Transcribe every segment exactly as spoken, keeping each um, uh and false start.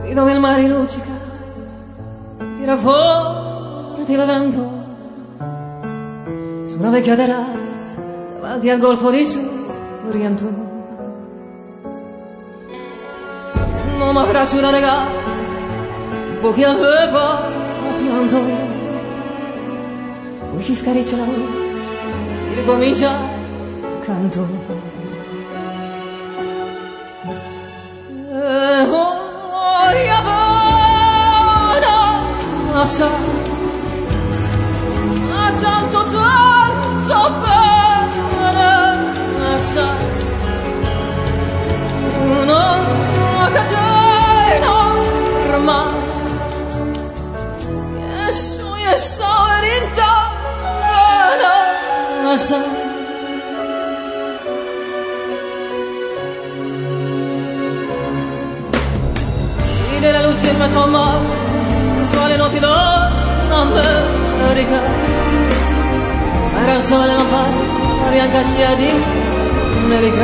Qui dove il mare luccica, tira forte il vento su una vecchia terrazza davanti al golfo di Sorrento. Non mi abbraccio una ragazza, un po' che aveva pianto, poi si scariccia la voce e ricomincia il canto. Ora buona, sa, ma tanto tanto bene, sa, una catena ormai, e su e so rintana, sa. Della luce in mezzo al mare, sulle notti d'America, era il sole lampare, la bianca scia di America.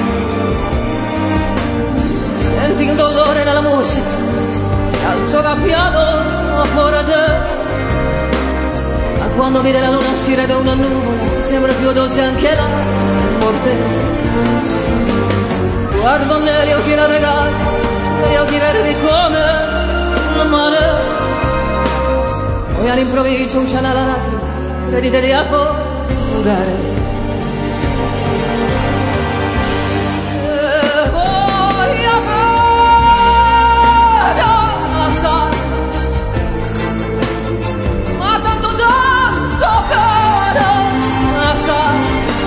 Senti il dolore nella musica, si alzò da piano fuori te, ma quando vide la luna uscire da una nuvola, sembra più dolce anche la morte. Guardo negli occhi la ragazza, gli occhi verdi come la mare, poi all'improvviso uscì una lacrima, credite di affogare. E poi appena sai, ma tanto tanto bene sai,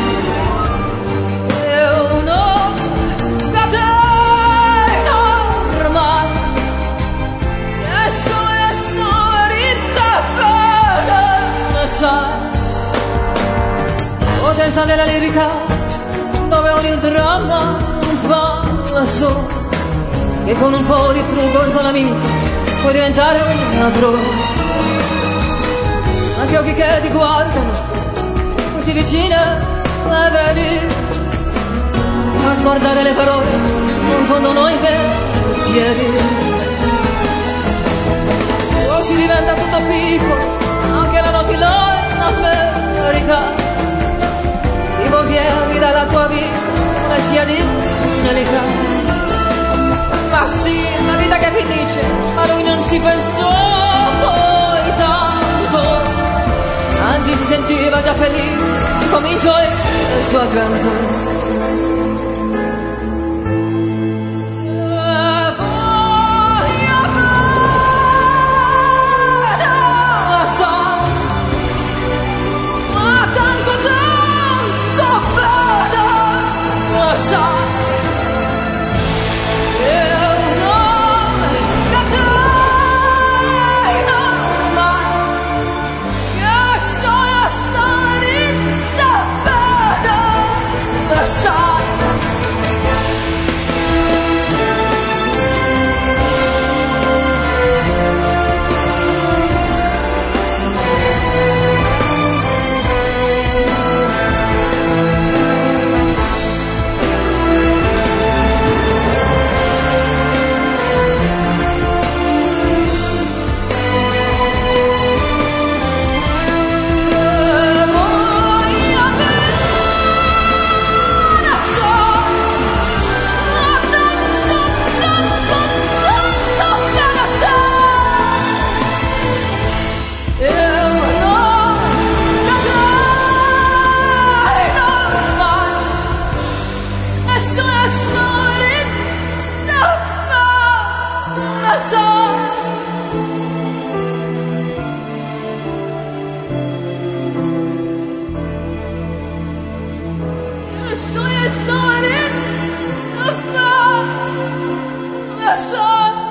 è una catena potenza della lirica, dove ogni dramma fa la sua, e con un po' di trucco e con la mimica puoi diventare un altro. Anche occhi che ti guardano così vicine e vedi, a guardare le parole confondono i pensieri. Poi si diventa tutto piccolo, anche la notte là in America. Ti volghi dalla tua vita una scia di nelica. Ma sì, la vita che finisce, a lui non si pensò poi tanto, anzi si sentiva già felice, cominciò il suo canto. So